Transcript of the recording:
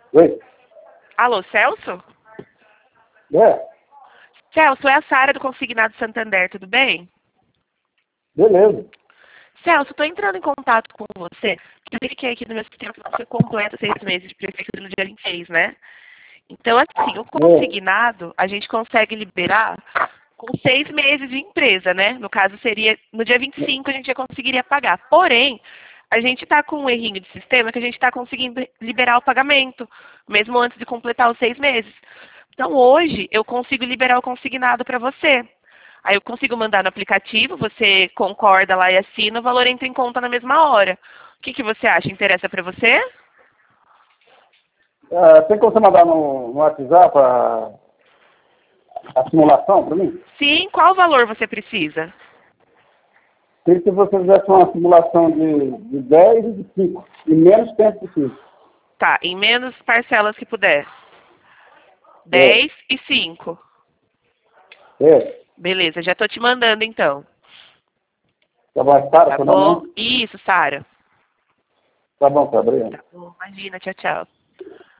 Oi? Alô, Celso? É, Celso, é a Sara do Consignado Santander, tudo bem? beleza. Celso, estou entrando em contato com você, porque eu verifiquei aqui no meu sistema que você completa 6 meses de prefeitura no dia 26, né? Então, assim, o É. consignado, a gente consegue liberar com 6 meses de empresa, né? No caso, seria no dia 25 a gente já conseguiria pagar. Porém, a gente está com um errinho de sistema que a gente está conseguindo liberar o pagamento, mesmo antes de completar os 6 meses. Então, hoje, eu consigo liberar o consignado para você. Aí eu consigo mandar no aplicativo, você concorda lá e assina, o valor entra em conta na mesma hora. O que você acha? Interessa para você? Tem como você mandar no WhatsApp a simulação para mim? Sim, qual valor você precisa? Queria que você fizesse uma simulação de 10 e de 5, em menos tempo possível. Tá, em menos parcelas que puder. É, 10 e 5. é. Beleza, já tô te mandando então. Tá bom, Sara, Tá seu nome, bom? né? Isso, Sara. Tá bom, Sara, obrigado. Tá bom, imagina, tchau, tchau.